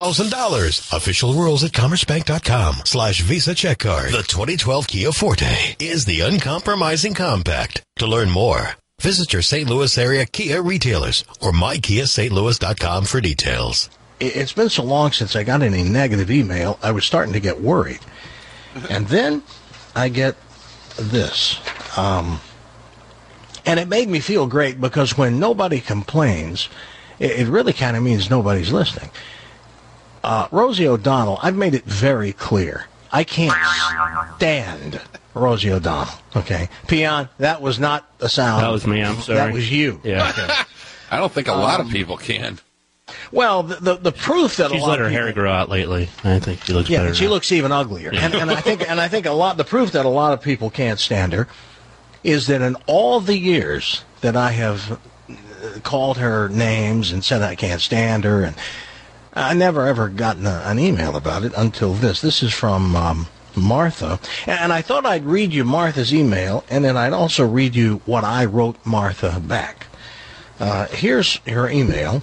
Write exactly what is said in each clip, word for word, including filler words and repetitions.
thousand dollars. Official rules at commercebank.com slash Visa check card. The twenty twelve Kia Forte is the uncompromising compact. To learn more, visit your Saint Louis area Kia retailers or my kia st louis dot com for details. It's been so long since I got any negative email, I was starting to get worried. And then I get this. Um, and it made me feel great because when nobody complains, it, it really kind of means nobody's listening. Uh, Rosie O'Donnell, I've made it very clear. I can't stand Rosie O'Donnell, okay? Peon, that was not a sound. That was me, I'm sorry. That was you. Yeah. Okay. I don't think a lot um, of people can. Well, the, the the proof that She's a lot let her of people, hair grow out lately. I think she looks yeah, better. she now. looks even uglier. And, and I think and I think a lot the proof that a lot of people can't stand her is that in all the years that I have called her names and said I can't stand her, and I never ever gotten a, an email about it until this. This is from um, Martha, and I thought I'd read you Martha's email, and then I'd also read you what I wrote Martha back. Uh, here's her email.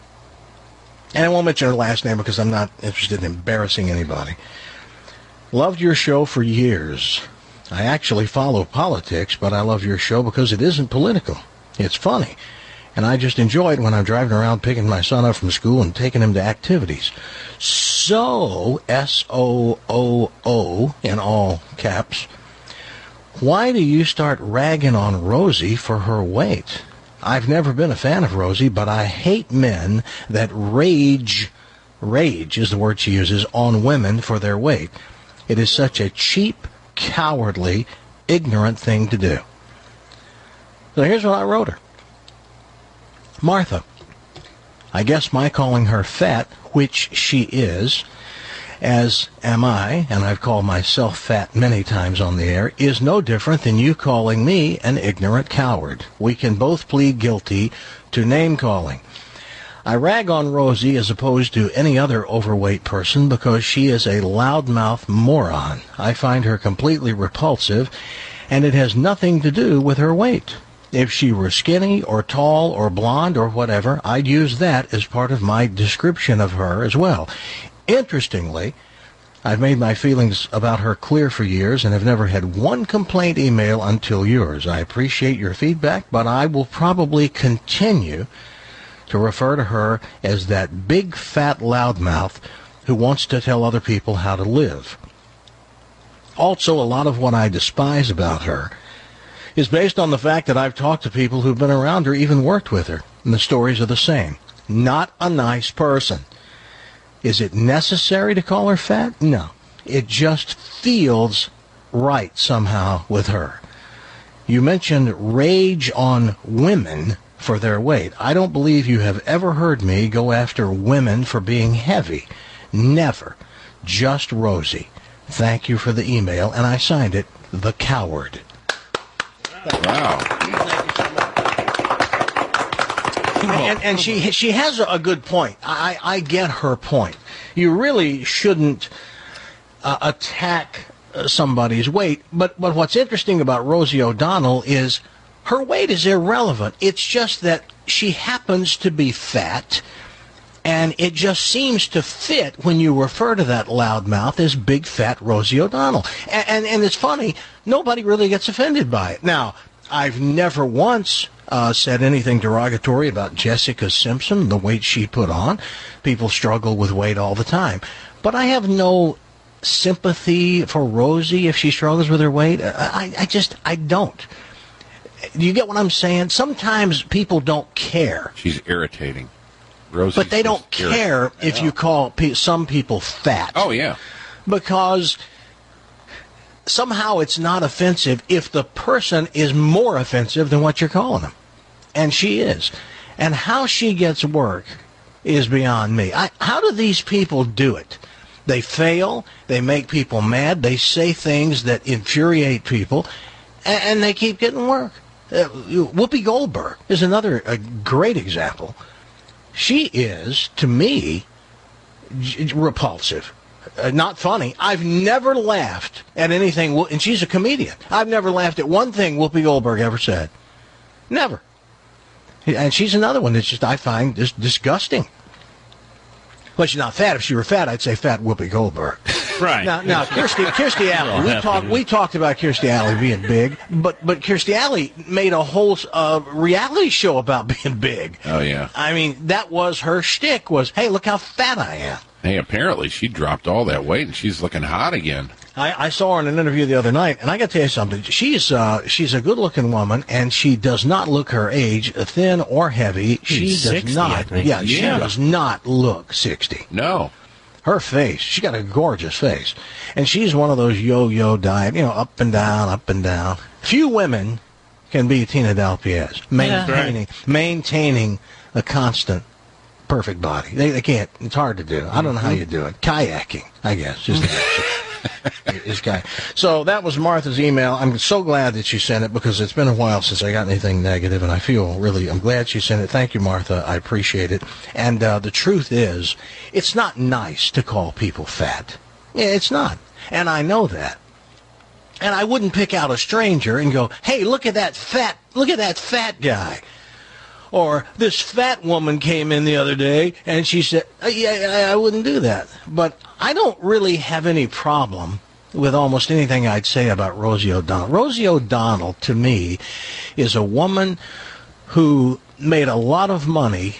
And I won't mention her last name because I'm not interested in embarrassing anybody. Loved your show for years. I actually follow politics, but I love your show because it isn't political. It's funny. And I just enjoy it when I'm driving around picking my son up from school and taking him to activities. So, S O O O, in all caps, why do you start ragging on Rosie for her weight? I've never been a fan of Rosie, but I hate men that rage, rage is the word she uses, on women for their weight. It is such a cheap, cowardly, ignorant thing to do. So here's what I wrote her. Martha, I guess my calling her fat, which she is, as am I, and I've called myself fat many times on the air, is no different than you calling me an ignorant coward. We can both plead guilty to name-calling. I rag on Rosie as opposed to any other overweight person because she is a loudmouth moron. I find her completely repulsive, and it has nothing to do with her weight. If she were skinny or tall or blonde or whatever, I'd use that as part of my description of her as well. Interestingly, I've made my feelings about her clear for years and have never had one complaint email until yours. I appreciate your feedback, but I will probably continue to refer to her as that big fat loudmouth who wants to tell other people how to live. Also, a lot of what I despise about her is based on the fact that I've talked to people who've been around her, even worked with her, and the stories are the same. Not a nice person. Is it necessary to call her fat? No. It just feels right somehow with her. You mentioned rage on women for their weight. I don't believe you have ever heard me go after women for being heavy. Never. Just Rosie. Thank you for the email, and I signed it, The Coward. Wow. And, and she she has a good point. I, I get her point. You really shouldn't uh, attack uh, somebody's weight. But, but what's interesting about Rosie O'Donnell is her weight is irrelevant. It's just that she happens to be fat, and it just seems to fit when you refer to that loudmouth as big fat Rosie O'Donnell. And, and, and it's funny, nobody really gets offended by it. Now, I've never once uh, said anything derogatory about Jessica Simpson, the weight she put on. People struggle with weight all the time. But I have no sympathy for Rosie if she struggles with her weight. I, I just, I don't. Do you get what I'm saying? Sometimes people don't care. She's irritating. Rosie's but they don't care irritating. if you call pe- some people fat. Oh, yeah. Because somehow it's not offensive if the person is more offensive than what you're calling them. And she is. And how she gets work is beyond me. I, how do these people do it? They fail. They make people mad. They say things that infuriate people. And, and they keep getting work. Uh, Whoopi Goldberg is another a great example. She is, to me, j- repulsive. Uh, not funny. I've never laughed at anything, and she's a comedian. I've never laughed at one thing Whoopi Goldberg ever said. Never. And she's another one that's just, I find, just disgusting. Well, she's not fat. If she were fat, I'd say fat Whoopi Goldberg. Right. Now, now Kirstie, Kirstie Alley. We talked. We talked about Kirstie Alley being big, but but Kirstie Alley made a whole uh, reality show about being big. Oh, yeah. I mean, that was her shtick. Was, hey, look how fat I am. Hey, apparently she dropped all that weight and she's looking hot again. I, I saw her in an interview the other night, and I got to tell you something. She's uh, she's a good-looking woman, and she does not look her age, thin or heavy. She She's does sixty, not. I think. Yeah, she Yeah. does not look sixty. No. Her face, she got a gorgeous face, and she's one of those yo-yo diet, you know, up and down, up and down. Few women can be Tina Dalpiez, maintaining maintaining a constant, perfect body. They they can't. It's hard to do. I don't know how you do it. Kayaking, I guess. Just this guy. So that was Martha's email. I'm so glad that she sent it because it's been a while since I got anything negative, and I feel really, I'm glad she sent it. Thank you, Martha. I appreciate it. And uh, the truth is, it's not nice to call people fat. Yeah, it's not. And I know that. And I wouldn't pick out a stranger and go, hey, look at that fat, look at that fat guy. Or this fat woman came in the other day and she said, oh, yeah, I wouldn't do that. But I don't really have any problem with almost anything I'd say about Rosie O'Donnell. Rosie O'Donnell, to me, is a woman who made a lot of money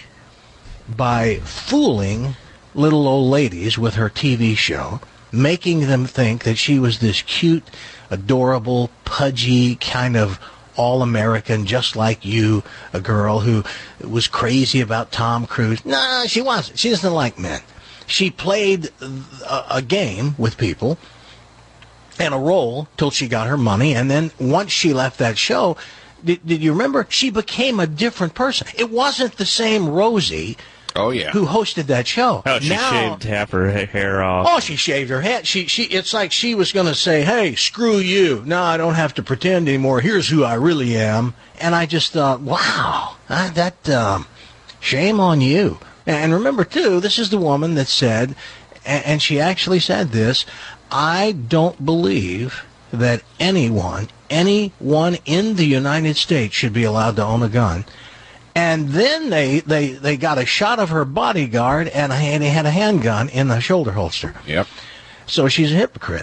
by fooling little old ladies with her T V show, making them think that she was this cute, adorable, pudgy kind of all-American, just like you, a girl who was crazy about Tom Cruise. No, she wasn't. She doesn't like men. She played a, a game with people and a role till she got her money, and then once she left that show, did, did you remember? She became a different person. It wasn't the same Rosie Oh, yeah. who hosted that show. Oh, she now, shaved half her ha- hair off. Oh, she shaved her head. She, she. It's like she was going to say, "Hey, screw you. Now I don't have to pretend anymore. Here's who I really am." And I just thought, wow, uh, that um, shame on you. And remember, too, this is the woman that said, and, and she actually said this: I don't believe that anyone, anyone in the United States should be allowed to own a gun. And then they, they, they got a shot of her bodyguard, and they had a handgun in the shoulder holster. Yep. So she's a hypocrite.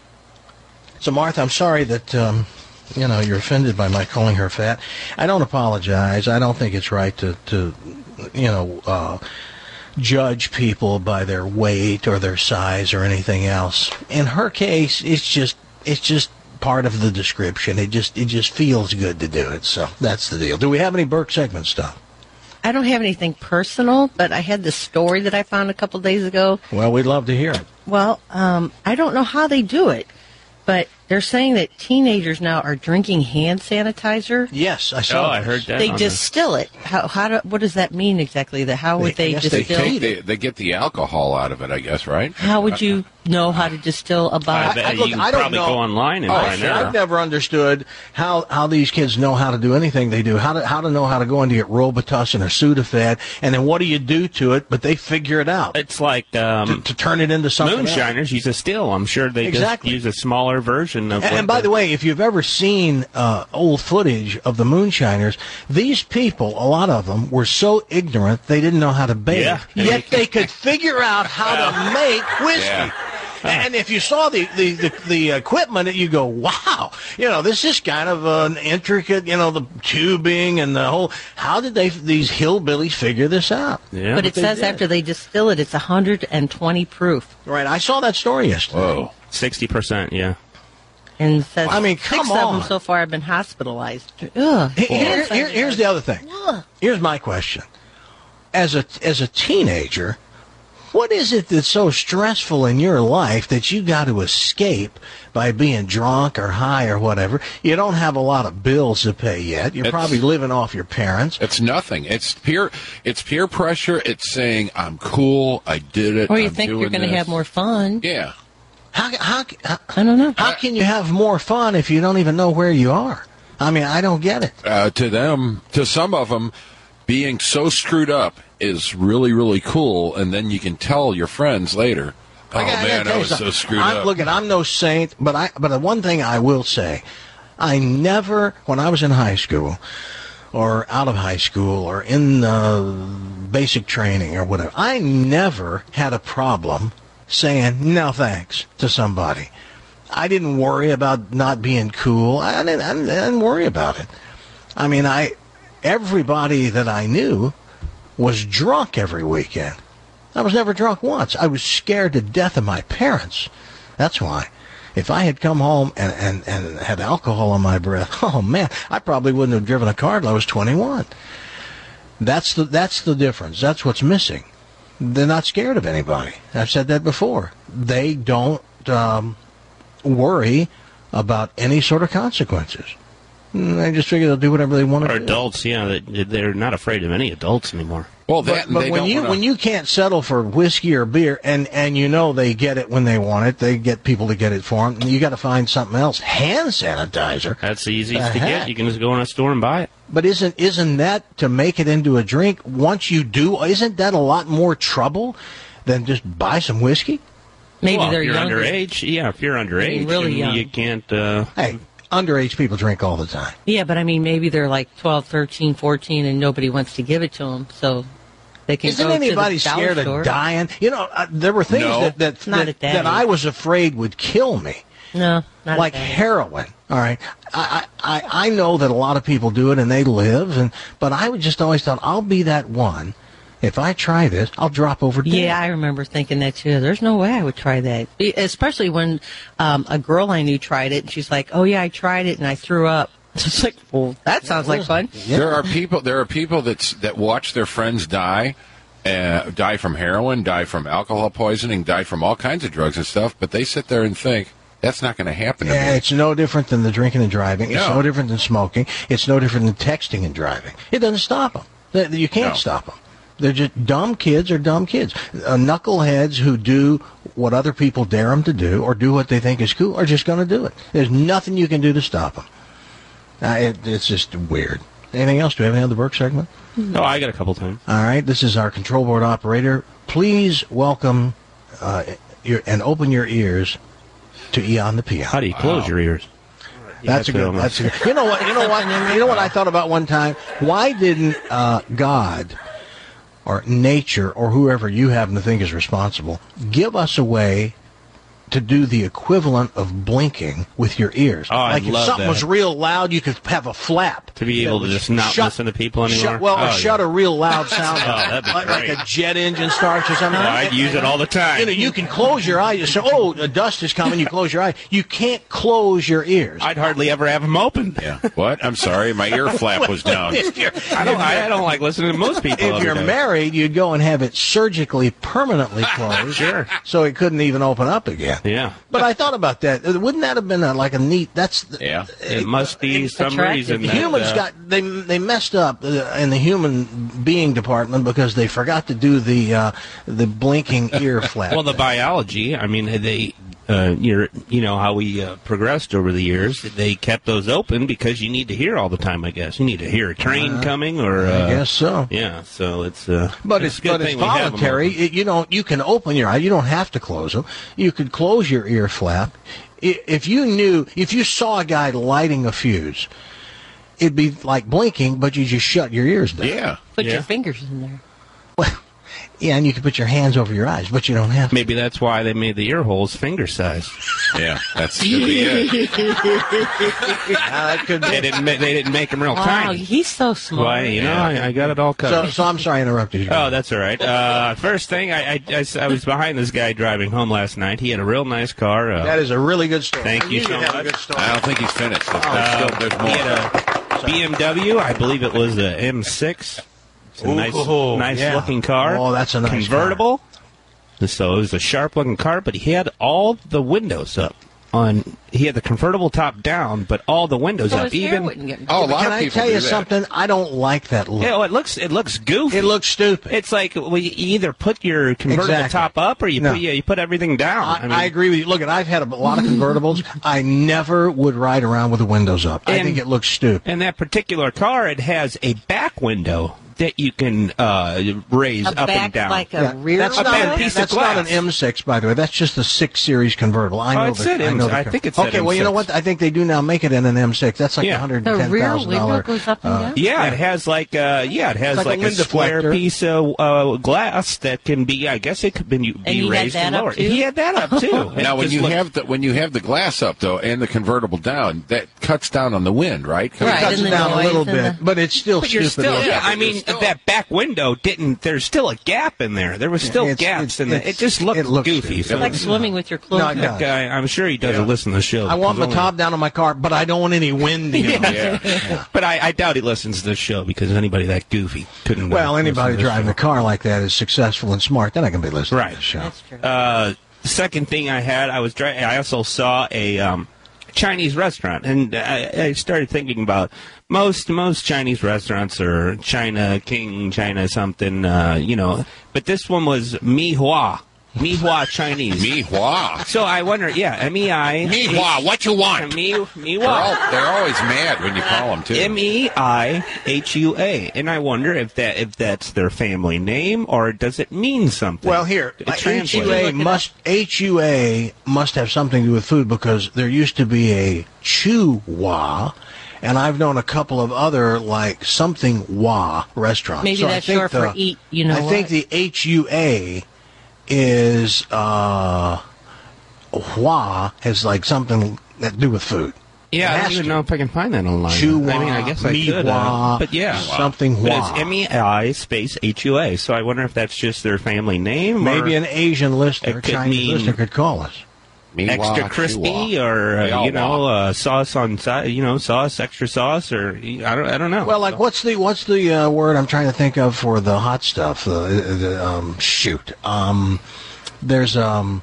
So, Martha, I'm sorry that, um, you know, you're offended by my calling her fat. I don't apologize. I don't think it's right to, to you know, uh, judge people by their weight or their size or anything else. In her case, it's just, it's just part of the description. It just it just feels good to do it. So that's the deal. Do we have any Burke segment stuff? I don't have anything personal, but I had this story that I found a couple days ago. Well, we'd love to hear it. Well, um, I don't know how they do it, but they're saying that teenagers now are drinking hand sanitizer. Yes, I saw Oh, I this. heard that. They on the- distill it. How? How do? What does that mean exactly? That how would They- they, I guess they distill? They, Still- they, they get the alcohol out of it, I guess, right? How would you know how to distill a I bottle? bet I- look, you can I don't probably know. go online and Oh, find sure. out. I've never understood how how these kids know how to do anything they do. How to how to know how to go in to get Robitussin or Sudafed, and then what do you do to it? But they figure it out It's like to, um, to turn it into something else. moonshiners use a still. I'm sure they Exactly. just use a smaller version of. And, what and by the way, if you've ever seen uh, old footage of the moonshiners, these people, a lot of them, were so ignorant they didn't know how to bathe. Yeah. Yet they could figure out how to make whiskey. Yeah. And if you saw the, the, the, the equipment, you go, wow, you know, this is kind of an intricate, you know, the tubing and the whole, how did they, these hillbillies figure this out? yeah. But it they says did. after they distill it, it's one hundred twenty proof. Right, I saw that story yesterday. Whoa. sixty percent, yeah. And it says I mean, six come of on. them so far have been hospitalized. Ugh. Here- here- here's the other thing. Here's my question. As a as a teenager, what is it that's so stressful in your life that you got to escape by being drunk or high or whatever? You don't have a lot of bills to pay yet. You're It's- probably living off your parents. It's nothing. It's peer. It's peer pressure. It's saying I'm cool. I did it. Or you I'm think you're doing going to this." have more fun. Yeah. How how how, I don't know. how can you have more fun if you don't even know where you are? I mean, I don't get it. Uh, to them, to some of them, being so screwed up is really, really cool, and then you can tell your friends later, "Oh I gotta- I gotta man, tell I you was so something. screwed I'm, up." Look, I'm no saint, but I but the one thing I will say, I never, when I was in high school, or out of high school or in uh, basic training or whatever, I never had a problem saying no thanks to somebody. I didn't worry about not being cool. I didn't, I didn't, I didn't worry about it. I mean, I everybody that I knew was drunk every weekend. I was never drunk once. I was scared to death of my parents. That's why. If I had come home and, and, and had alcohol on my breath, oh, man, I probably wouldn't have driven a car until I was twenty-one. That's the, that's the difference. That's what's missing. They're not scared of anybody. I've said that before. They don't um, worry about any sort of consequences. They just figure they'll do whatever they want to Or do. adults, yeah, they- they're not afraid of any adults anymore. Well, that, But, but they when don't you wanna- when you can't settle for whiskey or beer, and, and you know they get it when they want it, they get people to get it for them. You got to find something else. Hand sanitizer. That's the easiest The to heck? get. You can just go in a store and buy it. But isn't isn't that to make it into a drink? Once you do, isn't that a lot more trouble than just buy some whiskey? Maybe well, they're if you're younger. underage, yeah, if you're underage, mean, really and young. you can't. Uh, Hey, underage people drink all the time. Yeah, but I mean, maybe they're like twelve, thirteen, fourteen, and nobody wants to give it to them, so they can Isn't go anybody to the dollar scared store. of dying? You know, uh, there were things No. that that, Not that, at that that I age. was afraid would kill me. No, not Like at that age. heroin. All right, I, I I I know that a lot of people do it and they live, and but I would just always thought I'll be that one. If I try this, I'll drop over dead. Yeah, I remember thinking that too. There's no way I would try that, E- especially when um, a girl I knew tried it, and she's like, "Oh yeah, I tried it and I threw up." It's like, well, that sounds like fun. Yeah. There are people. There are people that that watch their friends die, uh, die from heroin, die from alcohol poisoning, die from all kinds of drugs and stuff. But they sit there and think that's not going to happen to Yeah, me. it's no different than the drinking and driving. It's No. no different than smoking. It's no different than texting and driving. It doesn't stop them. They- You can't No. stop them. They're just dumb kids are dumb kids. Uh, knuckleheads who do what other people dare them to do or do what they think is cool are just going to do it. There's nothing you can do to stop them. Uh, it, it's just weird. Anything else? Do we have any other Burke segment? oh, I got a couple times. All right. This is our control board operator. Please welcome uh, your, and open your ears to Eon the Peon. How do you close your ears? That's a You have good. to That's a good. You know what? You know what? You know what I thought about one time. Why didn't uh, God or nature or whoever you happen to think is responsible give us a way to do the equivalent of blinking with your ears? Oh, I like if love something that. was real loud, you could have a flap To be that able to would just not shut- listen to people anymore? Shut, well, Oh, or shut yeah. a real loud sound, Oh, that'd be like, like great. a jet engine starts or something. Oh, I'd use it all the time. You know, you can close your eyes. You say, "Oh, the dust is coming." You close your eyes. You can't close your ears. I'd hardly ever have them open. Yeah. What? I'm sorry, my ear flap was down. If you're, I don't. I, I don't like listening to most people. if every you're day. married, you'd go and have it surgically permanently closed, Sure. so it couldn't even open up again. Yeah. But I thought about that. Wouldn't that have been a, like a neat? That's the, Yeah. It must be some attractive. reason. The that, humans uh, got they they messed up uh, in the human being department because they forgot to do the uh, the blinking ear flap. Well, the thing. biology. I mean, they. Uh, you're, you know how we uh, progressed over the years. They kept those open because you need to hear all the time. I guess you need to hear a train coming, or uh, I guess so. yeah. So it's. Uh, But it's, it's, a good but it's thing we have 'em voluntary. open. It, you don't. You can open your eye. You don't have to close them. You could close your ear flap. I- If you knew, if you saw a guy lighting a fuse, it'd be like blinking, but you just shut your ears down. Yeah. Put Yeah. your fingers in there. Well, yeah, and you can put your hands over your eyes, but you don't have to. Maybe that's why they made the ear holes finger size. Yeah. That's could be it. Ah, that could They be. didn't. Ma- they didn't make them real Wow, tiny. he's so smart. Why? You know, I, I got it all So, covered. so I'm sorry I interrupted you. Oh, that's all right. Uh, first thing, I, I, I s- I was behind this guy driving home last night. He had a real nice car. Uh, That is a really good story. Thank I you knew so you'd have a much. good story. I don't think he's finished. There's, uh, still, there's he more. had a B M W. I believe it was a M six. It's a nice, Ooh, nice yeah. looking car. Oh, that's a nice convertible. So it was a sharp looking car, but he had all the windows up. On he had the convertible top down, but all the windows So up. his hair Even wouldn't get Oh, a lot Can of I people tell do you that. something? I don't like that look. yeah, well, it looks it looks goofy. It looks stupid. It's like well, you either put your convertible Exactly. top up or you No. put you, you put everything down. I, mean, I agree with you. Look, I've had a lot of convertibles. I never would ride around with the windows up. I And- think it looks stupid. And that particular car, it has a back window that you can uh, raise A up back and down. like a Yeah, rear that's A not, bad an, piece of that's not an glass. M six, by the way. That's just a six series convertible. I know Oh, it the, said I M- know the I con- think it said Okay, well, you know M six. what? I think they do now make it in an M six. That's like Yeah. one hundred The ten rear thousand window dollars. goes up and down. Yeah, it has like uh, yeah, it has It's like like, a a, wind square deflector. piece of uh, glass that can be. I guess it could be, be he had raised that and up, lowered. too? He had that up too. It Now, when just you looked- have the when you have the glass up though and the convertible down, that cuts down on the wind, right? It Right, cuts and it the down a noise little and bit, the- but it's still But you're stupid. still, looking. yeah. I but mean, you're still- that back window didn't. There's still a gap in there. There was still It's- gaps it's- in there. it's- It just looked it looks goofy. stupid. So Like swimming with your clothes No, it on. does. that guy, I'm sure he doesn't Yeah. listen to the show. I want my because only- top down on my car, but I don't want any wind. You know? Yeah. But I, I doubt he listens to the show because anybody that goofy couldn't. uh, Well, listen anybody to the driving show. a car like that is successful and smart. Then I can be listening Right. to the show. That's true. Uh, the second thing I had, I was dri- I also saw a um, Chinese restaurant, and I, I started thinking about most most Chinese restaurants are China King, China something, uh, you know. But this one was Mi Hua, Mi Hua Chinese. Me hua. So I wonder, yeah, M E I. Me hua. What you want? Mi Mi They're, all, Hua. they're always mad when you call them too. M E I H U A, and I wonder if that if that's their family name or does it mean something? Well, here, It uh, translates. H U A must H U A must have something to do with food because there used to be a Chew-Wah, and I've known a couple of other like something Wah restaurants. Maybe So I that's think short for the- eat, you know I think what? the H U A is uh, Hua has like something that to do with food. Yeah, It I has don't even to. know if I can find that online. Chew-Wah, I mean, I guess I could. Mi-Hua, Uh, but yeah, something But Hua. it's M E I space H U A. So I wonder if that's just their family name. Maybe or an Asian listener, it could Chinese mean- listener, could call us. Me hua, extra chew crispy, hua. or uh, Yeah, you know, hua. uh, sauce on side. You know, sauce, extra sauce, or I don't. I don't know. Well, like what's the what's the uh, word I'm trying to think of for the hot stuff? Uh, the, um, shoot, um, there's um,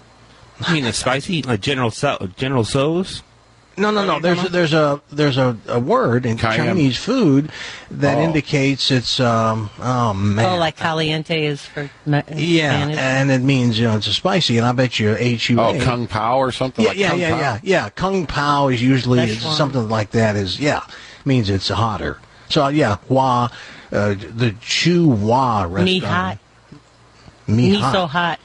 I mean, it's spicy, like General so- General So's. no, no, no. There's there's a there's a, a word in Cayenne. Chinese food that Oh. indicates it's um, oh man, Oh, like caliente is for ma- yeah, Spanish. and it means you know it's a spicy, and I bet you H U A. Oh, Kung Pao or something Yeah, like yeah, Kung yeah, Pao? yeah, yeah. Kung Pao is usually That's it's one. something like that. Is yeah, means it's hotter. So yeah, Hua, uh, the Chu Hua restaurant. Me hot. Me Me hot. so hot.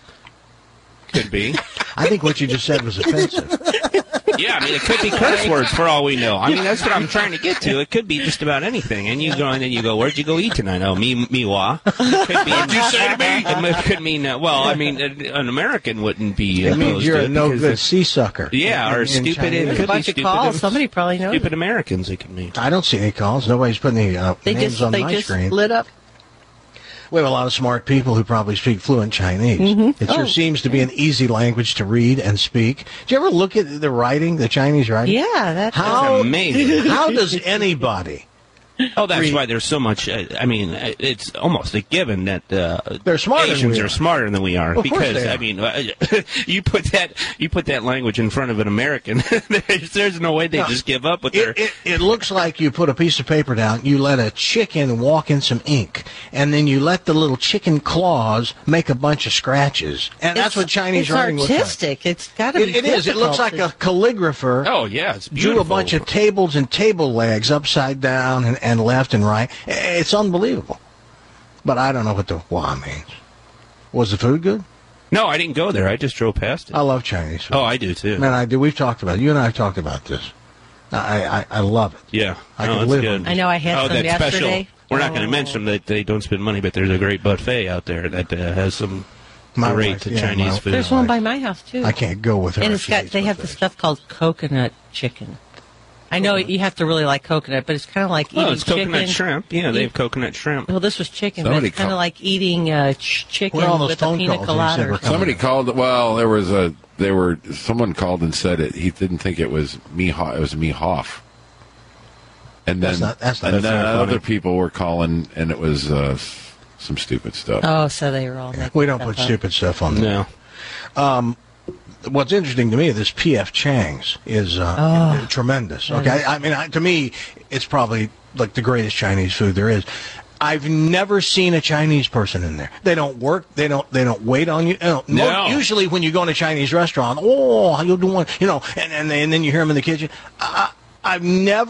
Could be. I think what you just said was offensive. Yeah, I mean, it could be curse words for all we know. I mean, that's what I'm trying to get to. It could be just about anything. And you go and then you go, where'd you go eat tonight? Oh, me, me, wah. Could be. What'd you say to me? It could mean, uh, well, I mean, an American wouldn't be It opposed means you're to a it no because good it's- sea sucker. Yeah, In- or in stupid. Chinese. It There's a could be bunch of stupid. calls. Somebody probably knows. Stupid Americans, it could mean. I don't see any calls. Nobody's putting any uh, They names just on they my just screen. lit up. We have a lot of smart people who probably speak fluent Chinese. Mm-hmm. It sure Oh. seems to be an easy language to read and speak. Do you ever look at the writing, the Chinese writing? Yeah, that's How That's amazing. How does anybody? Oh, that's Read. why there's so much. Uh, I mean, uh, it's almost a given that uh, They're smarter than Asians we are are. smarter than we are. Of course because they are. I mean, uh, you put that you put that language in front of an American. there's, there's no way they No. just give up with their. It, it, it looks like you put a piece of paper down, you let a chicken walk in some ink, and then you let the little chicken claws make a bunch of scratches. And that's It's- what Chinese it's writing looks like. artistic. It's got to It, be. it is. It looks like difficult a calligrapher oh yeah, it's drew beautiful. a bunch of tables and table legs upside down and, and left and right. It's unbelievable. But I don't know what the Hua means. Was the food good? No, I didn't go there. I just drove past it. I love Chinese food. Oh, I do too. Man, I do. We've talked about it. You and I have talked about this. I, I, I love it. Yeah, I no, could it's live good. on I know I had oh, some that yesterday. special. We're not going to Oh. mention that they don't spend money, but there's a great buffet out there that uh, has some My great wife, yeah, Chinese my- food. There's one by my house too. I can't go with her. and if it's she got. eats They have the buffets. stuff called coconut chicken. I know you have to really like coconut, but it's kind of like eating Oh, it's coconut chicken. shrimp. Yeah, they Eat- have coconut shrimp. Well, this was chicken, but Somebody it's kind call- of like eating uh, ch- chicken Where are all those with a phone pina calls that you colada. said or were something. Somebody called. Well, there was a. They were. Someone called and said it. He didn't think it was me. Ho- It was me Hoff. And then, That's not- that's not- and that's then not funny. other people were calling, and it was uh, some stupid stuff. Oh, so they were all making We don't stuff put up. stupid stuff on there. No. What's interesting to me, this P F Chang's is uh, tremendous. Okay, I, I mean, I, to me, it's probably like the greatest Chinese food there is. I've never seen a Chinese person in there. They don't work. They don't. They don't wait on you. you know, No. mo- Usually, when you go in a Chinese restaurant, oh, how you doing? You know, and and, they, and then you hear them in the kitchen. I, I've never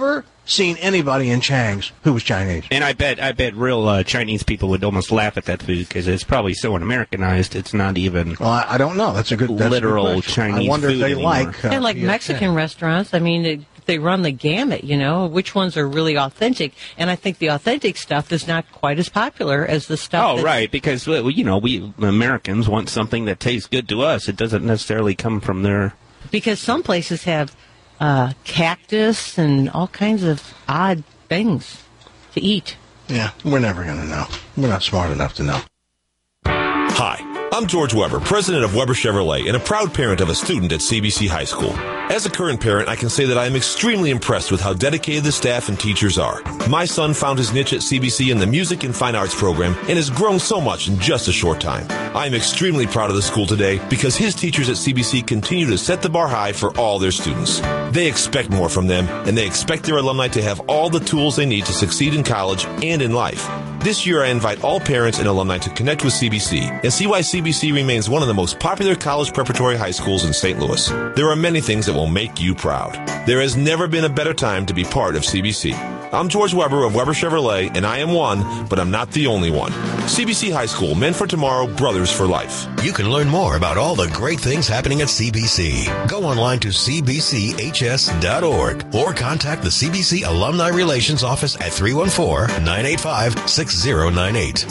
seen anybody in Chang's who was Chinese. And I bet I bet real uh, Chinese people would almost laugh at that food because it's probably so Americanized. It's not even. Well, I, I don't know. That's a good that's literal a good question. Chinese I wonder food if they anymore. like. Uh, And like P F K. Mexican restaurants, I mean, it, they run the gamut, you know, which ones are really authentic. And I think the authentic stuff is not quite as popular as the stuff. Oh, that's, right, because, well, you know, we Americans want something that tastes good to us. It doesn't necessarily come from their... Because some places have uh, cactus and all kinds of odd things to eat. Yeah, we're never going to know. We're not smart enough to know. Hi, I'm George Weber, president of Weber Chevrolet and a proud parent of a student at C B C High School. As a current parent, I can say that I am extremely impressed with how dedicated the staff and teachers are. My son found his niche at C B C in the Music and Fine Arts program and has grown so much in just a short time. I am extremely proud of the school today because his teachers at C B C continue to set the bar high for all their students. They expect more from them, and they expect their alumni to have all the tools they need to succeed in college and in life. This year, I invite all parents and alumni to connect with C B C and see why C B C remains one of the most popular college preparatory high schools in Saint Louis. There are many things that will make you proud. There has never been a better time to be part of C B C. I'm George Weber of Weber Chevrolet, and I am one, but I'm not the only one. C B C High School, men for tomorrow, brothers for life. You can learn more about all the great things happening at C B C. Go online to c b c h s dot org or contact the C B C Alumni Relations Office at three one four, nine eight five, six zero nine eight.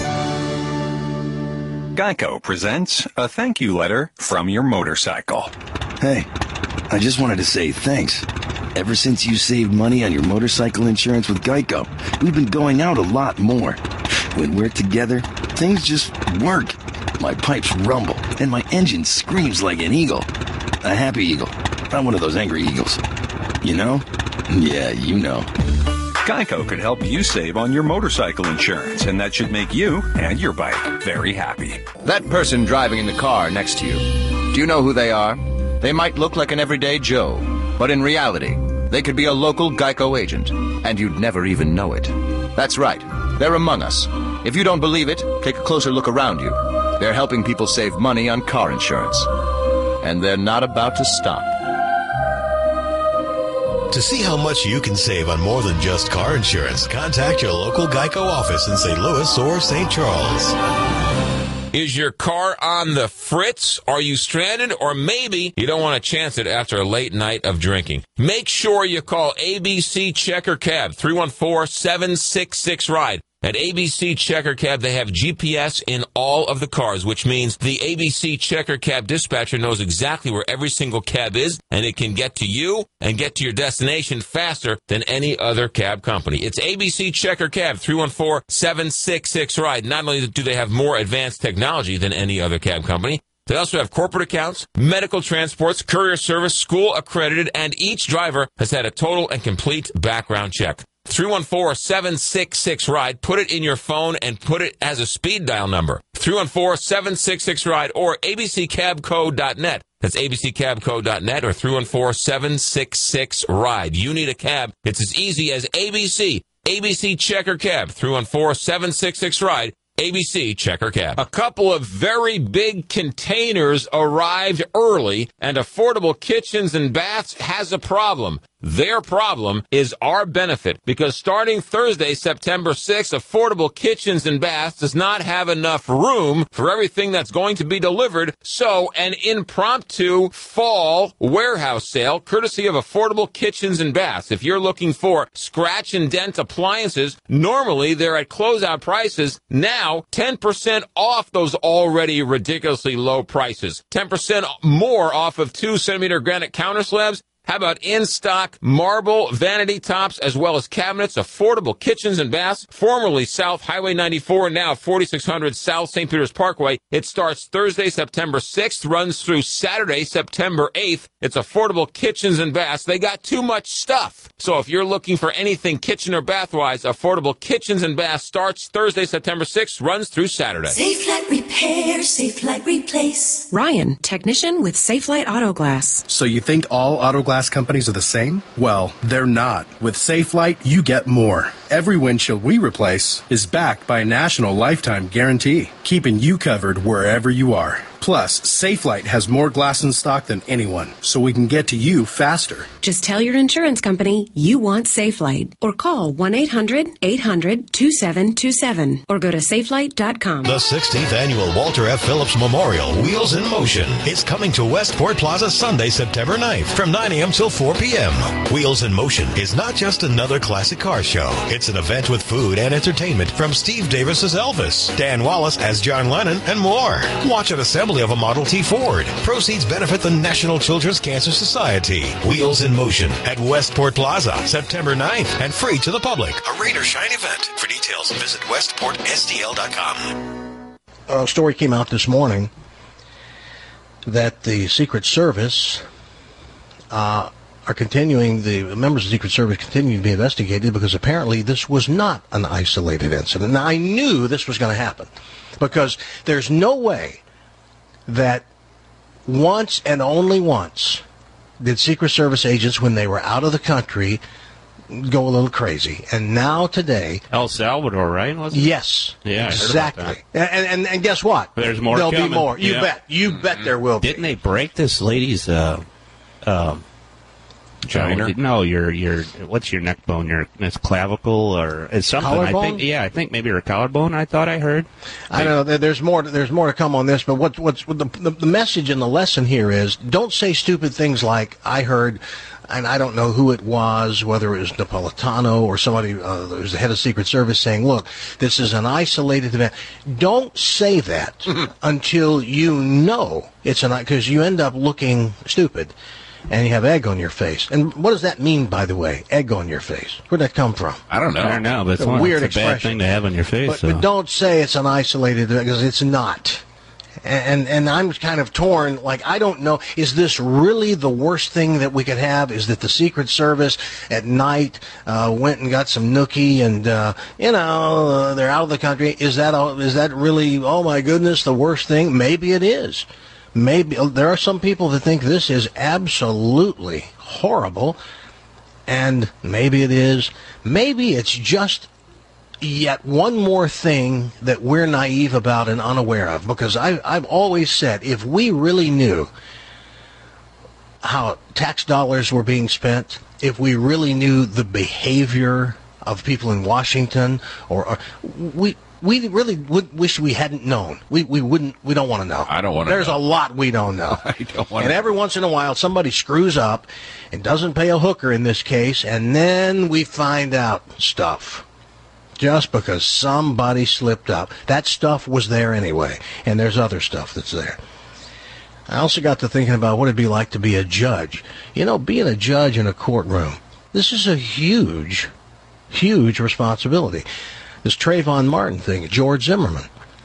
Geico presents a thank you letter from your motorcycle. Hey, I just wanted to say thanks. Ever since you saved money on your motorcycle insurance with Geico, we've been going out a lot more. When we're together, things just work. My pipes rumble, and my engine screams like an eagle. A happy eagle, not one of those angry eagles. You know? Yeah, you know. Geico could help you save on your motorcycle insurance, and that should make you and your bike very happy. That person driving in the car next to you, do you know who they are? They might look like an everyday Joe, but in reality, they could be a local Geico agent, and you'd never even know it. That's right. They're among us. If you don't believe it, take a closer look around you. They're helping people save money on car insurance. And they're not about to stop. To see how much you can save on more than just car insurance, contact your local Geico office in Saint Louis or Saint Charles. Is your car on the fritz? Are you stranded? Or maybe you don't want to chance it after a late night of drinking. Make sure you call A B C Checker Cab, three one four, seven six six, RIDE. At A B C Checker Cab, they have G P S in all of the cars, which means the A B C Checker Cab dispatcher knows exactly where every single cab is, and it can get to you and get to your destination faster than any other cab company. It's A B C Checker Cab, three one four, seven six six, RIDE. Not only do they have more advanced technology than any other cab company, they also have corporate accounts, medical transports, courier service, school accredited, and each driver has had a total and complete background check. three one four, seven six six, RIDE. Put it in your phone and put it as a speed dial number. three one four, seven six six, RIDE or a b c cab co dot net. That's a b c cab co dot net or three one four, seven six six, RIDE. You need a cab. It's as easy as A B C. A B C Checker Cab, three one four, seven six six, RIDE. A B C Checker Cab. A couple of very big containers arrived early, and Affordable Kitchens and Baths has a problem. Their problem is our benefit, because starting Thursday, September sixth, Affordable Kitchens and Baths does not have enough room for everything that's going to be delivered. So an impromptu fall warehouse sale, courtesy of Affordable Kitchens and Baths. If you're looking for scratch and dent appliances, normally they're at closeout prices. Now, ten percent off those already ridiculously low prices. ten percent more off of two centimeter granite counter slabs. How about in-stock marble vanity tops as well as cabinets? Affordable Kitchens and Baths, formerly South Highway ninety-four, now forty-six hundred South Saint Peters Parkway. It starts Thursday, September sixth, runs through Saturday, September eighth. It's Affordable Kitchens and Baths. They got too much stuff. So if you're looking for anything kitchen or bath-wise, Affordable Kitchens and Baths starts Thursday, September sixth, runs through Saturday. Safe Light Repair, Safe Light Replace. Ryan, technician with Safe Light Auto Glass. So you think all auto glass companies are the same? Well, they're not. With Safe Light, you get more. Every windshield we replace is backed by a national lifetime guarantee, keeping you covered wherever you are. Plus, SafeLight has more glass in stock than anyone, so we can get to you faster. Just tell your insurance company you want SafeLight or call one eight hundred eight hundred two seven two seven or go to safelight dot com. The sixteenth Annual Walter F. Phillips Memorial Wheels in Motion is coming to Westport Plaza Sunday, September ninth from nine a.m. till four p.m. Wheels in Motion is not just another classic car show. It's an event with food and entertainment from Steve Davis as Elvis, Dan Wallace as John Lennon, and more. Watch an assembly of a Model T Ford. Proceeds benefit the National Children's Cancer Society. Wheels in Motion at Westport Plaza, September ninth, and free to the public. A rain or shine event. For details, visit westport s t l dot com. A story came out this morning that the Secret Service uh, are continuing, the members of the Secret Service continue to be investigated because apparently this was not an isolated incident. Now, I knew this was going to happen because there's no way that once and only once did Secret Service agents, when they were out of the country, go a little crazy. And now today... El Salvador, right? Wasn't it? Yes. Yeah, exactly. And, and and guess what? There's more There'll coming. be more. You yeah. bet. You mm-hmm. bet there will be. Didn't they break this lady's... Uh, uh, Vagina? No, your your what's your neck bone? Your it's clavicle or it's something. Collarbone? I think. Yeah, I think maybe her collarbone. I thought I heard. I don't know. There's more. There's more to come on this. But what, what's what the, the the message and the lesson here is: don't say stupid things like I heard, and I don't know who it was, whether it was Napolitano or somebody uh, who was the head of Secret Service saying, "Look, this is an isolated event." Don't say that until you know it's an, because you end up looking stupid. And you have egg on your face. And what does that mean, by the way? Egg on your face. Where'd that come from? I don't know. I don't know, but it's, it's a one, weird it's a bad expression thing to have on your face. But, so. but don't say it's an isolated, because it's not. And and I'm kind of torn. Like, I don't know. Is this really the worst thing that we could have? Is that the Secret Service at night uh, went and got some nookie and, uh, you know, uh, they're out of the country? Is that is that really, oh, my goodness, the worst thing? Maybe it is. Maybe there are some people that think this is absolutely horrible, and maybe it is. Maybe it's just yet one more thing that we're naive about and unaware of, because I, I've always said if we really knew how tax dollars were being spent, if we really knew the behavior of people in Washington, or, or we... We really would wish we hadn't known. We we wouldn't. We don't want to know. I don't want to. There's know. a lot we don't know. I don't want. And every once in a while, somebody screws up and doesn't pay a hooker in this case, and then we find out stuff just because somebody slipped up. That stuff was there anyway, and there's other stuff that's there. I also got to thinking about what it'd be like to be a judge. You know, being a judge in a courtroom. This is a huge, huge responsibility. This Trayvon Martin thing, George Zimmerman.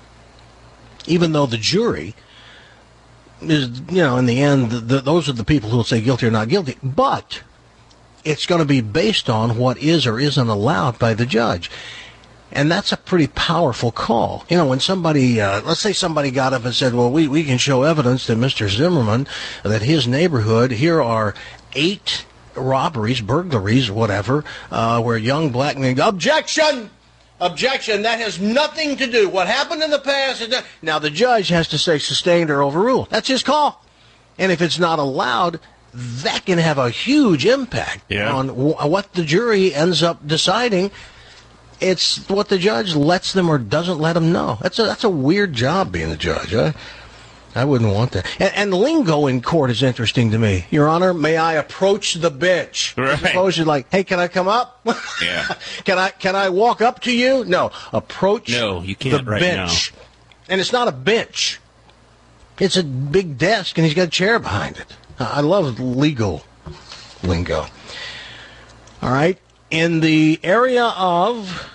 Even though the jury is, you know, in the end, the, the, those are the people who will say guilty or not guilty. But it's going to be based on what is or isn't allowed by the judge. And that's a pretty powerful call. You know, when somebody, uh, let's say somebody got up and said, well, we, we can show evidence to Mister Zimmerman that his neighborhood, here are eight robberies, burglaries, whatever, uh, where young black men, objection! Objection, that has nothing to do. What happened in the past is not. Now, the judge has to say sustained or overruled. That's his call. And if it's not allowed, that can have a huge impact yeah. on w- what the jury ends up deciding. It's what the judge lets them or doesn't let them know. That's a, that's a weird job, being a judge. Huh? I wouldn't want that. And, and lingo in court is interesting to me. Your Honor, may I approach the bench? Right. Suppose you're like, hey, can I come up? Yeah. can I can I walk up to you? No. Approach no, you can't the right bench. now. And it's not a bench. It's a big desk, and he's got a chair behind it. I love legal lingo. All right. In the area of...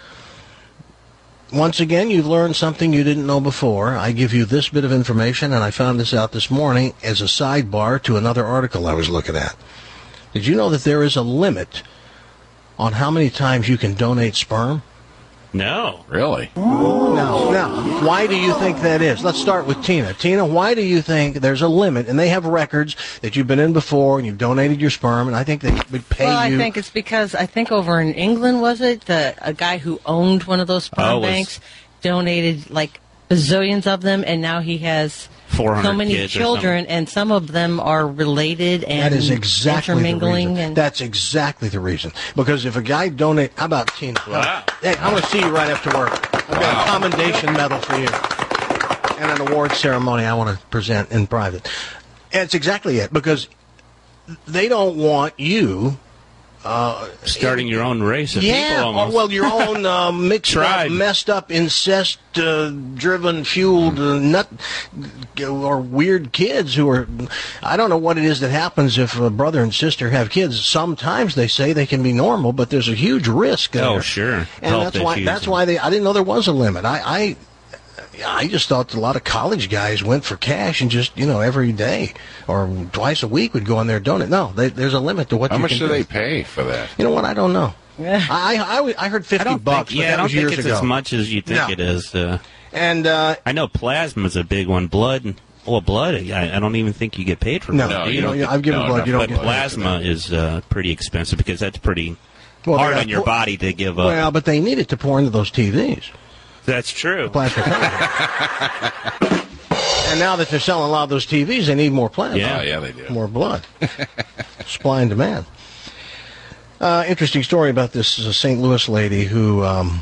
Once again, you've learned something you didn't know before. I give you this bit of information, and I found this out this morning as a sidebar to another article I was looking at. Did you know that there is a limit on how many times you can donate sperm? No. Really? Now, now, why do you think that is? Let's start with Tina. Tina, why do you think there's a limit? And they have records that you've been in before and you've donated your sperm, and I think they would pay well, you. I think it's because, I think over in England, was it, the, a guy who owned one of those sperm oh, banks donated like bazillions of them, and now he has four hundred so many kids or children, and some of them are related and That is exactly the intermingling. reason. And That's exactly the reason. Because if a guy donate, how about Tina? Wow. Hey, I'm going to see you right after work. I've got a commendation medal for you and an award ceremony I want to present in private. And it's exactly it, because they don't want you uh, starting your own race of yeah, people almost. or, well, your own uh, mixed up, Tribe. messed up, incest-driven, fueled, uh, nut or weird kids who are. I don't know what it is that happens if a brother and sister have kids. Sometimes they say they can be normal, but there's a huge risk there. Oh, sure. And Health that's why. issues That's and- why they. I didn't know there was a limit. I. I I just thought a lot of college guys went for cash and just, you know, every day or twice a week would go in there and donate. No, they, there's a limit to what How you much can do do. they pay for that? You know what? I don't know. Yeah. I, I, I heard fifty I don't bucks, think, but yeah, that I don't was think years it's ago. as much as you think No. it is. Uh, And uh, I know plasma's a big one. Blood, well, blood. I, I don't even think you get paid for No, blood. no, do you don't get- I've given no, blood. no, You don't but get paid for plasma is uh, pretty expensive because that's pretty well, hard they- on your body to give up. Well, but they need it to pour into those T Vs. That's true. Plasma television. And now that they're selling a lot of those T Vs, they need more plasma. Yeah. Oh, yeah, they do. More blood. Supply and demand. Uh, interesting story about this uh, Saint Louis lady who, um,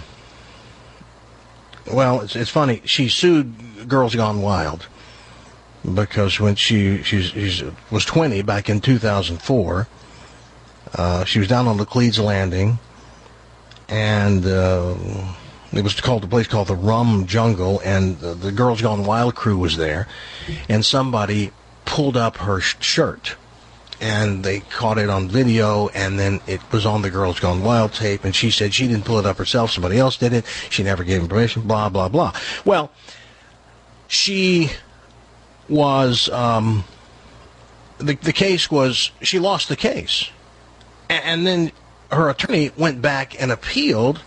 well, it's, it's funny. She sued Girls Gone Wild because when she she's, she's, was twenty back in two thousand four, uh, she was down on Laclede's Landing, and uh, it was called a place called the Rum Jungle, and the, the Girls Gone Wild crew was there, and somebody pulled up her sh- shirt. And they caught it on video, and then it was on the Girls Gone Wild tape, and she said she didn't pull it up herself, somebody else did it, she never gave him permission, blah, blah, blah. Well, she was, um, the, the case was, she lost the case. A- and then her attorney went back and appealed,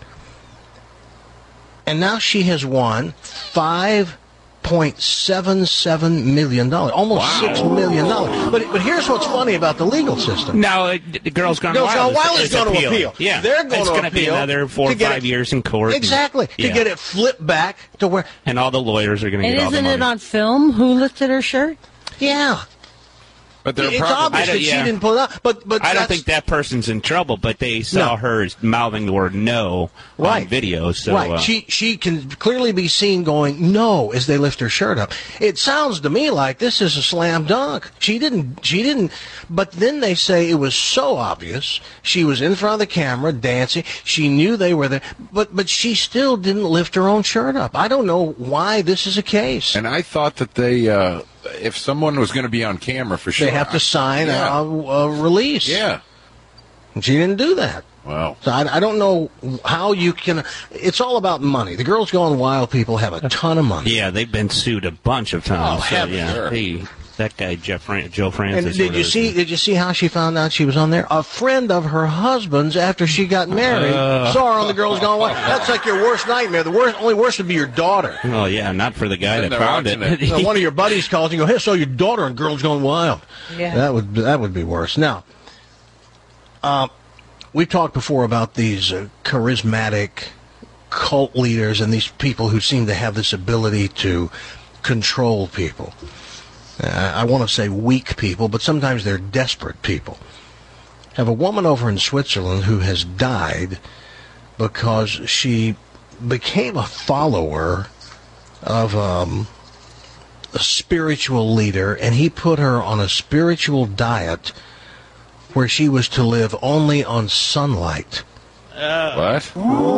and now she has won five point seven seven million dollars, almost Wow. six million dollars. But but here's what's funny about the legal system. Now, uh, the Girls Gone Girls Wild, Gone Wild is, is going to appealing. appeal. Yeah, They're going it's to gonna be appeal another four or to get five it- years in court. and- Exactly. To yeah. get it flipped back to where. And all the lawyers are going to and get all the isn't money. it on film who lifted her shirt? Yeah. But they're It's probably obvious I that don't- she yeah. didn't pull it up. But, but I don't that's- think that person's in trouble, but they saw No. her mouthing the word no Right. on video. So, right. uh, She she can clearly be seen going no as they lift her shirt up. It sounds to me like this is a slam dunk. She didn't she didn't but then they say it was so obvious. She was in front of the camera dancing. She knew they were there, but but she still didn't lift her own shirt up. I don't know why this is a case. And I thought that they, uh, if someone was going to be on camera for sure, They have to sign Yeah. a, a release. Yeah. And she didn't do that. Wow. So I, I don't know how you can. It's all about money. The Girls Gone Wild people have a ton of money. yeah, they've been sued a bunch of times. Oh, so, heaven, yeah, sure. he, that guy Jeff Fran- Joe And Francis. did you whatever see? his- Did you see how she found out she was on there? A friend of her husband's, after she got married, Uh. saw her on the Girls Gone Wild. That's like your worst nightmare. The worst, only worse would be your daughter. Oh yeah, not for the guy Sitting that there found watching it. it. Now, one of your buddies calls and you go, "Hey, I saw your daughter on Girls Gone Wild." Yeah. That would that would be worse. Now, uh, we've talked before about these uh, charismatic cult leaders and these people who seem to have this ability to control people. Uh, I want to say weak people, but sometimes they're desperate people. Have a woman over in Switzerland who has died because she became a follower of um, a spiritual leader, and he put her on a spiritual diet where she was to live only on sunlight. What?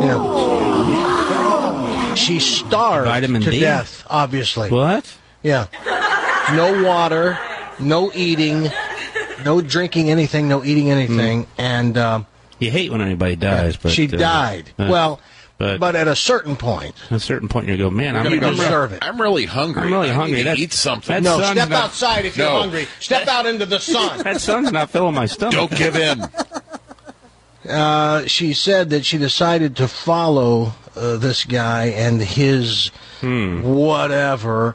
Yeah. She starved Vitamin to D? death, obviously. What? Yeah. No water, no eating, no drinking anything, no eating anything, and um, You hate when anybody dies, but she uh, died. uh, well, but, but at a certain point, at a certain point, you go, man, I'm you I'm- deserve it. I'm really hungry. I'm really I hungry. Need to That's- eat something. That No, sun's step not- outside if you're No. hungry. Step out into the sun. That sun's not filling my stomach. Don't give in. Uh, she said that she decided to follow uh, this guy and his Hmm. whatever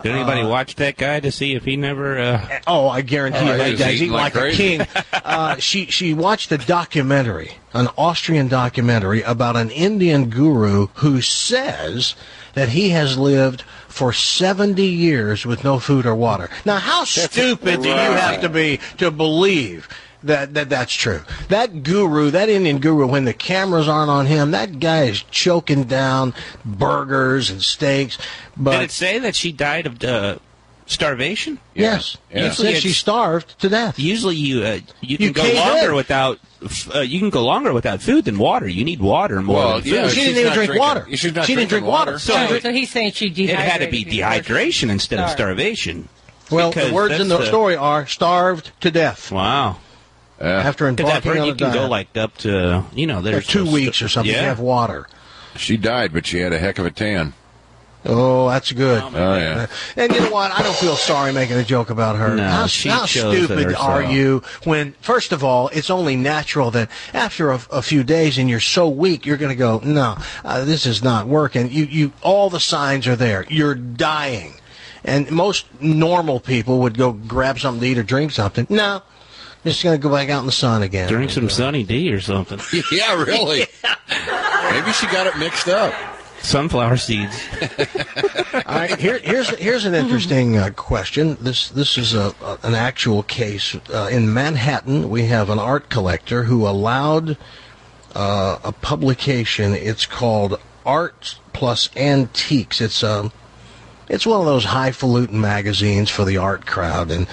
Did anybody Uh, watch that guy to see if he never... Uh... Oh, I guarantee Oh, you he that was guy's eating eating like, like a king. uh, she she watched a documentary, an Austrian documentary about an Indian guru who says that he has lived for seventy years with no food or water. Now, how stupid do you have to be to believe that, that that's true? That guru, that Indian guru, when the cameras aren't on him, that guy is choking down burgers and steaks. But Did it say that she died of uh, starvation? Yes. Yeah. It said she starved to death. Usually you uh, you can You go cave longer in. without uh, you can go longer without food than water. You need water more Well, than food. yeah, She she's didn't even not drink drinking- water. She's not She didn't drinking drink water. So, So, so he's saying she it dehydrated. had to be before dehydration instead of Starved. starvation. Well, Because the words in the that's, uh, story are starved to death. Wow. After Because I've embarking heard on you a can go diet. like up to, you know, Or there's two those- weeks or something Yeah. to have water. She died, but she had a heck of a tan. Oh, that's good. Oh, yeah. And you know what? I don't feel sorry making a joke about her. No, how she how chose it stupid herself. are you when, first of all, it's only natural that after a, a few days and you're so weak, you're going to go, no, uh, this is not working. You, you, all the signs are there. You're dying. And most normal people would go grab something to eat or drink something. No. Just going to go back out in the sun again. Drink some Sunny D or something. Yeah, really. Maybe she got it mixed up. Sunflower seeds. All right, here, here's here's an interesting uh, question. This this is a, a an actual case uh, in Manhattan. We have an art collector who allowed uh, a publication. It's called Art Plus Antiques. It's um it's one of those highfalutin magazines for the art crowd, and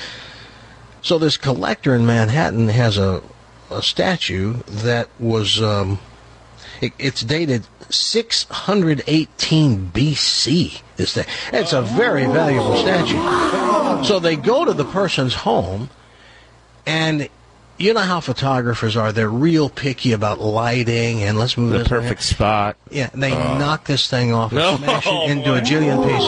so this collector in Manhattan has a a statue that was um, it, it's dated six hundred eighteen B C. This thing. It's a very valuable statue. So they go to the person's home, and you know how photographers are. They're real picky about lighting, and let's move The this way. perfect spot. Yeah, and they Oh. knock this thing off and No, smash it into a jillion pieces.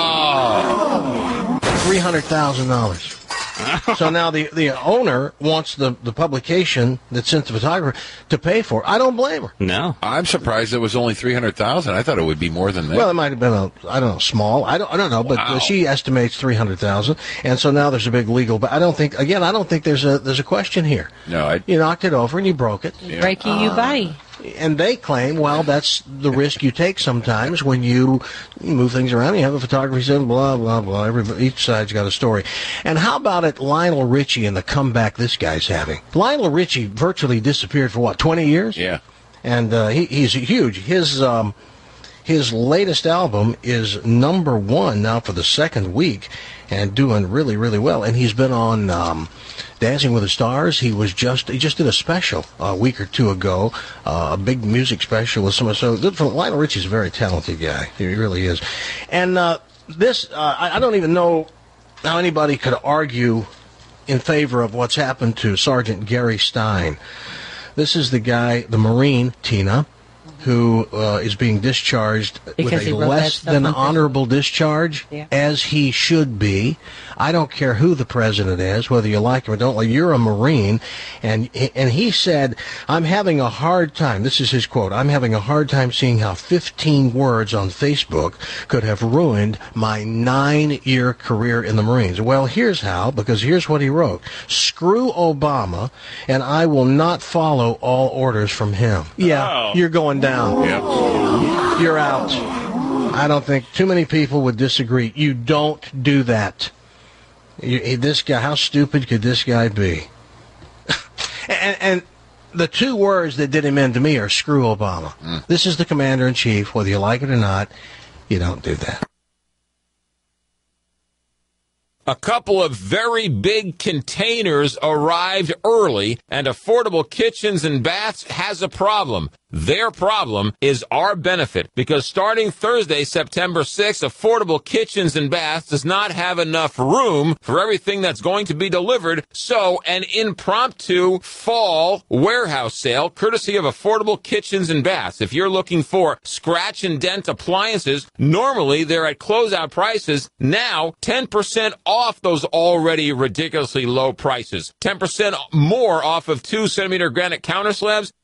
Oh. three hundred thousand dollars. So now the, the owner wants the, the publication that sent the photographer to pay for it. I don't blame her. No. I'm surprised it was only three hundred thousand dollars. I thought it would be more than that. Well, it might have been a, I don't know, small. I don't, I don't know, but Wow. uh, she estimates three hundred thousand, and so now there's a big legal. But I don't think, again, I don't think there's a there's a question here. no, I, You knocked it over and you broke it, Breaking you buy. and they claim, well, that's the risk you take sometimes when you move things around. You have a photographer saying blah blah blah. Everybody, each side's got a story. And how about it, Lionel Richie and the comeback this guy's having? Lionel Richie virtually disappeared for what, twenty years? yeah. And uh, he, he's huge. His um, his latest album is number one now for the second week, and doing really, really well. And he's been on um, Dancing with the Stars. He was just he just did a special a week or two ago, uh, a big music special with someone. So Lionel Richie's a very talented guy. He really is. And uh, this, uh, I, I don't even know how anybody could argue in favor of what's happened to Sergeant Gary Stein. This is the guy, the Marine, Tina, who uh, is being discharged Because with he a wrote that less stuff than on Facebook. honorable discharge, Yeah. as he should be. I don't care who the president is, whether you like him or don't like. You're a Marine, and and he said, "I'm having a hard time." This is his quote. "I'm having a hard time seeing how fifteen words on Facebook could have ruined my nine-year career in the Marines." Well, here's how, because here's what he wrote: "Screw Obama, and I will not follow all orders from him." Yeah, Oh. you're going down. Yep. You're out. I don't think too many people would disagree. You don't do that. You, this guy, how stupid could this guy be? and, and the two words that did him in to me are screw Obama. Mm. This is the commander in chief. Whether you like it or not, you don't do that. A couple of very big containers arrived early, and Affordable Kitchens and Baths has a problem. Their problem is our benefit, because starting Thursday, September sixth, Affordable Kitchens and Baths does not have enough room for everything that's going to be delivered. So an impromptu fall warehouse sale, courtesy of Affordable Kitchens and Baths. If you're looking for scratch and dent appliances, normally they're at closeout prices. Now, ten percent off those already ridiculously low prices. ten percent more off of two centimeter granite counter slabs.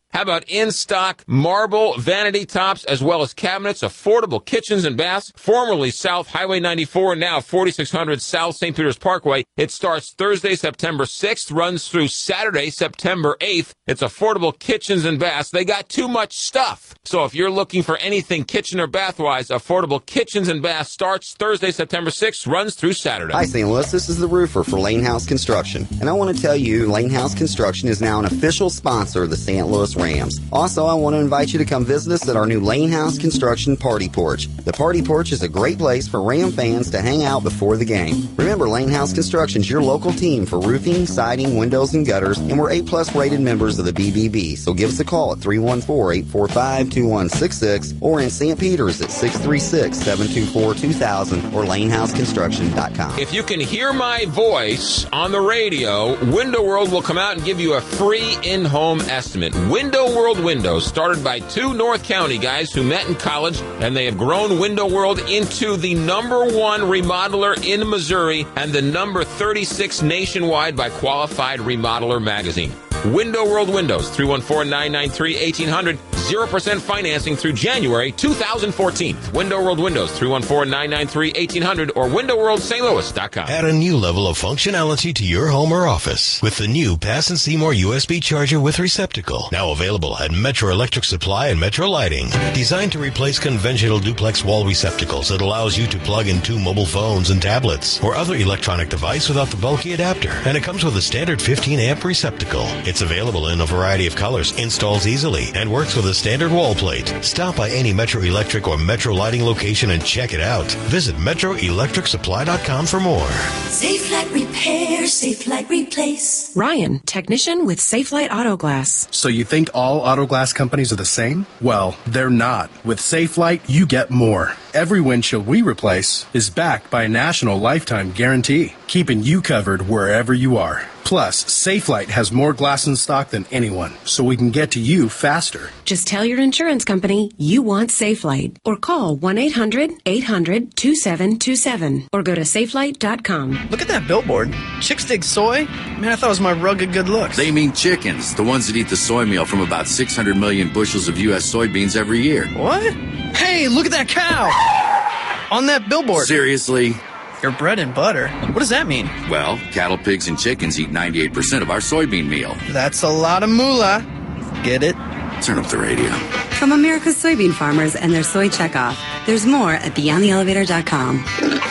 How about in-stock marble vanity tops as well as cabinets, affordable kitchens and baths, formerly South Highway ninety-four, now forty-six hundred South Saint Peter's Parkway. It starts Thursday, September sixth, runs through Saturday, September eighth. It's affordable kitchens and baths. They got too much stuff. So if you're looking for anything kitchen or bath-wise, affordable kitchens and baths starts Thursday, September sixth, runs through Saturday. Hi, Saint Louis. This is the roofer for Lane House Construction. And I want to tell you, Lane House Construction is now an official sponsor of the Saint Louis Rams. Also, I want to invite you to come visit us at our new Lane House Construction Party Porch. The Party Porch is a great place for Ram fans to hang out before the game. Remember, Lane House Construction is your local team for roofing, siding, windows, and gutters, and we're A-plus rated members of the B B B. So give us a call at three one four, eight four five, two one six six or in Saint Peters at six three six, seven two four, two thousand or lane house construction dot com. If you can hear my voice on the radio, Window World will come out and give you a free in-home estimate. Window World Windows, started by two North County guys who met in college, and they have grown Window World into the number one remodeler in Missouri and the number thirty-six nationwide by Qualified Remodeler magazine. Window World Windows, three one four, nine nine three, one eight hundred, zero percent financing through January two thousand fourteen. Window World Windows, three one four, nine nine three, one eight hundred or window world st louis dot com. Add a new level of functionality to your home or office with the new Pass and Seymour U S B charger with receptacle. Now available at Metro Electric Supply and Metro Lighting. Designed to replace conventional duplex wall receptacles, it allows you to plug in two mobile phones and tablets or other electronic device without the bulky adapter. And it comes with a standard fifteen amp receptacle. It's available in a variety of colors, installs easily, and works with a standard wall plate. Stop by any Metro Electric or Metro Lighting location and check it out. Visit metro electric supply dot com for more. Safe Light Repair, Safe Light Replace. Ryan, technician with Safe Light Auto Glass. So you think all auto glass companies are the same? Well, they're not. With Safe Light, you get more. Every windshield we replace is backed by a national lifetime guarantee, keeping you covered wherever you are. Plus, SafeLight has more glass in stock than anyone, so we can get to you faster. Just tell your insurance company you want SafeLight or call one eight hundred, eight hundred, two seven two seven or go to safe light dot com. Look at that billboard. Chicks dig soy? Man, I thought it was my rugged good looks. They mean chickens, the ones that eat the soy meal from about six hundred million bushels of U S soybeans every year. What? Hey, look at that cow! On that billboard. Seriously? Your bread and butter? What does that mean? Well, cattle, pigs, and chickens eat ninety-eight percent of our soybean meal. That's a lot of moolah. Get it? Turn up the radio. From America's soybean farmers and their soy checkoff, there's more at beyond the elevator dot com.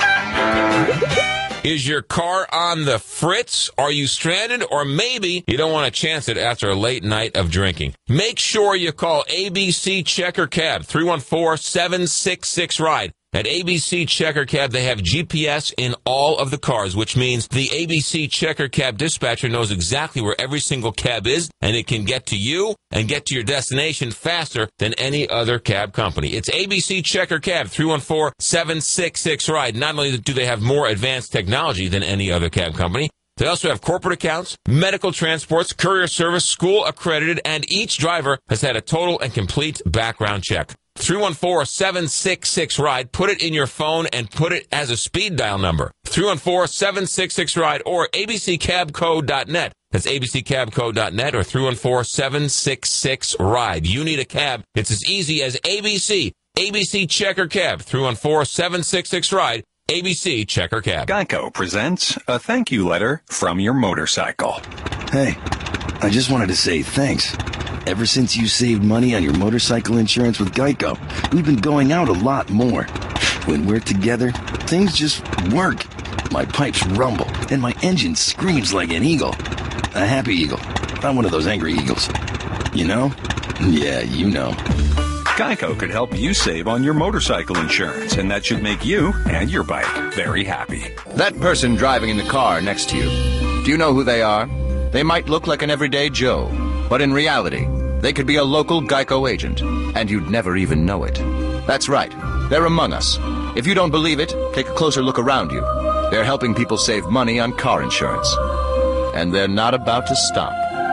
Is your car on the fritz? Are you stranded? Or maybe you don't want to chance it after a late night of drinking. Make sure you call A B C Checker Cab, three one four, seven six six, RIDE. At A B C Checker Cab, they have G P S in all of the cars, which means the A B C Checker Cab dispatcher knows exactly where every single cab is, and it can get to you and get to your destination faster than any other cab company. It's A B C Checker Cab, three one four, seven six six, RIDE. Not only do they have more advanced technology than any other cab company, they also have corporate accounts, medical transports, courier service, school accredited, and each driver has had a total and complete background check. three one four, seven six six, RIDE. Put it in your phone and put it as a speed dial number. three one four, seven six six, RIDE or a b c cab co dot net. That's a b c cab co dot net or three one four, seven six six, RIDE. You need a cab. It's as easy as A B C. A B C Checker Cab, three one four, seven six six, RIDE. A B C Checker Cab. Geico presents a thank you letter from your motorcycle. Hey, I just wanted to say thanks. Ever since you saved money on your motorcycle insurance with Geico, we've been going out a lot more. When we're together, things just work. My pipes rumble, and my engine screams like an eagle. A happy eagle, not one of those angry eagles. You know? Yeah, you know. Geico could help you save on your motorcycle insurance, and that should make you and your bike very happy. That person driving in the car next to you, do you know who they are? They might look like an everyday Joe, but in reality, they could be a local Geico agent, and you'd never even know it. That's right. They're among us. If you don't believe it, take a closer look around you. They're helping people save money on car insurance. And they're not about to stop.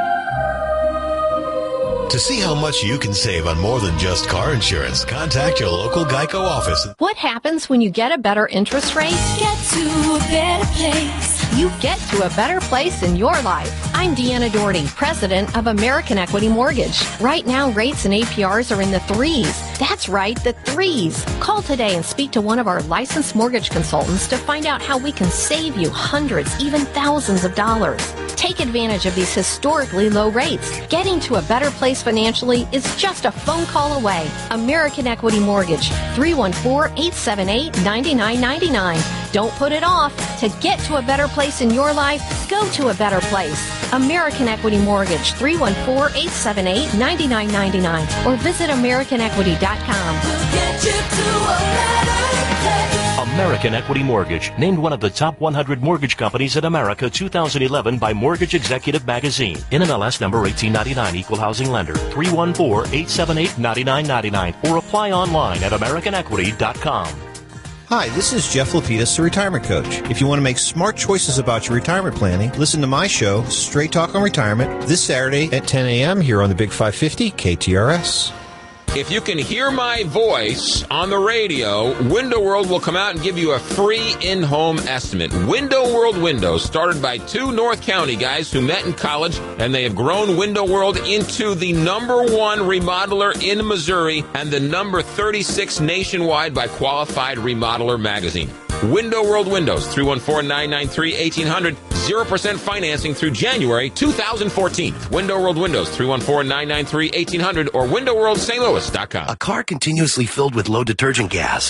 To see how much you can save on more than just car insurance, contact your local Geico office. What happens when you get a better interest rate? Get to a better place. you get to a better place in your life. I'm Deanna Doherty, president of American Equity Mortgage. Right now, rates and A P Rs are in the threes. That's right, the threes. Call today and speak to one of our licensed mortgage consultants to find out how we can save you hundreds, even thousands of dollars. Take advantage of these historically low rates. Getting to a better place financially is just a phone call away. American Equity Mortgage, three one four, eight seven eight, nine nine nine nine. Don't put it off. To get to a better place in your life, go to a better place. American Equity Mortgage, three one four, eight seven eight, nine nine nine nine, or visit American Equity dot com. We'll get you to a better place. American Equity Mortgage, named one of the top one hundred mortgage companies in America two thousand eleven by Mortgage Executive Magazine. N M L S number eighteen ninety-nine, Equal Housing Lender, three one four, eight seven eight, nine nine nine nine, or apply online at American Equity dot com. Hi, this is Jeff Lapidus, the Retirement Coach. If you want to make smart choices about your retirement planning, listen to my show, Straight Talk on Retirement, this Saturday at ten a.m. here on the Big five fifty K T R S. If you can hear my voice on the radio, Window World will come out and give you a free in-home estimate. Window World Windows, started by two North County guys who met in college, and they have grown Window World into the number one remodeler in Missouri and the number thirty-six nationwide by Qualified Remodeler Magazine. Window World Windows, three one four, nine nine three, one eight hundred, zero percent financing through January two thousand fourteen. Window World Windows, three one four, nine nine three, one eight hundred, or window world st louis dot com. A car continuously filled with low detergent gas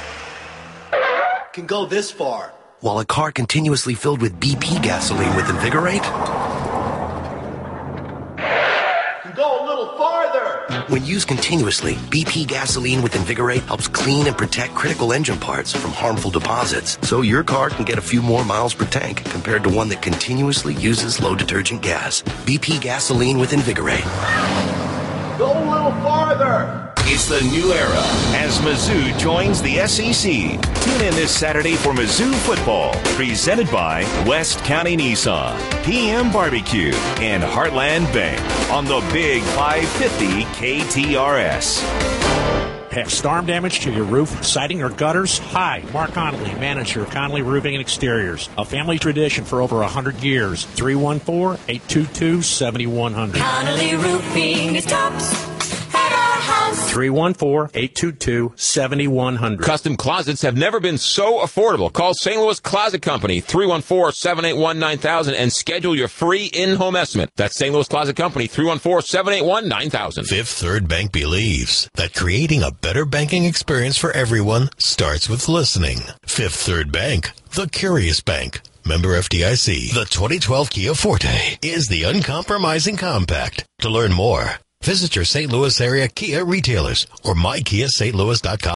can go this far, while a car continuously filled with B P gasoline with Invigorate can go a little farther. When used continuously, B P gasoline with Invigorate helps clean and protect critical engine parts from harmful deposits, so your car can get a few more miles per tank compared to one that continuously uses low detergent gas. B P gasoline with Invigorate. Go a little farther. It's the new era as Mizzou joins the S E C. Tune in this Saturday for Mizzou football, presented by West County Nissan, P M Barbecue, and Heartland Bank on the Big five fifty K T R S. Have storm damage to your roof, siding, or gutters? Hi, Mark Connolly, manager of Connolly Roofing and Exteriors. A family tradition for over one hundred years. three one four, eight two two, seven one zero zero. Connolly Roofing is tops at our house. three one four, eight two two, seven one zero zero. Custom closets have never been so affordable. Call Saint Louis Closet Company, three one four, seven eight one, nine thousand, and schedule your free in-home estimate. That's Saint Louis Closet Company, three one four, seven eight one, nine thousand. Fifth Third Bank believes that creating a better banking experience for everyone starts with listening. Fifth Third Bank, the curious bank. Member F D I C. The twenty twelve Kia Forte is the uncompromising compact. To learn more, visit your Saint Louis area Kia retailers or my kia st louis dot com.